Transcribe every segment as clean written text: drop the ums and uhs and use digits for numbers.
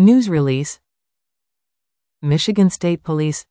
News release. Michigan State Police.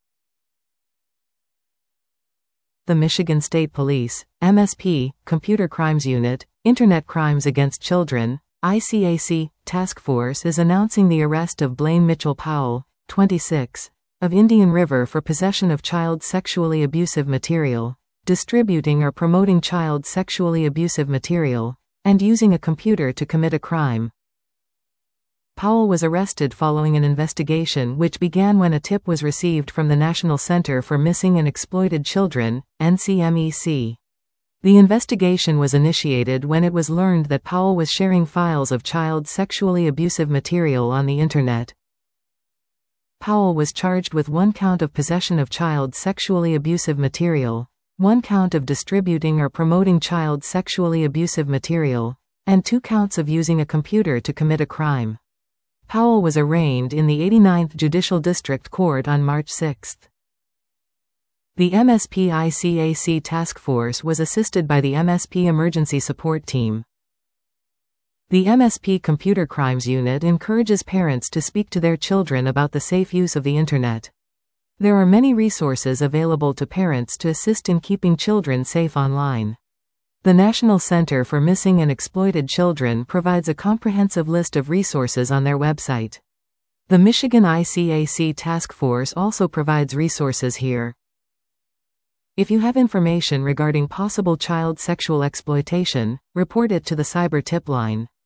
The Michigan State Police, MSP, Computer Crimes Unit, Internet Crimes Against Children, ICAC, Task Force is announcing the arrest of Blaine Mitchell Powell, 26, of Indian River for possession of child sexually abusive material, distributing or promoting child sexually abusive material, and using a computer to commit a crime. Powell was arrested following an investigation which began when a tip was received from the National Center for Missing and Exploited Children, NCMEC. The investigation was initiated when it was learned that Powell was sharing files of child sexually abusive material on the Internet. Powell was charged with 1 count of possession of child sexually abusive material, 1 count of distributing or promoting child sexually abusive material, and 2 counts of using a computer to commit a crime. Powell was arraigned in the 89th Judicial District Court on March 6. The MSP-ICAC task force was assisted by the MSP Emergency Support Team. The MSP Computer Crimes Unit encourages parents to speak to their children about the safe use of the Internet. There are many resources available to parents to assist in keeping children safe online. The National Center for Missing and Exploited Children provides a comprehensive list of resources on their website. The Michigan ICAC Task Force also provides resources here. If you have information regarding possible child sexual exploitation, report it to the Cyber Tip Line.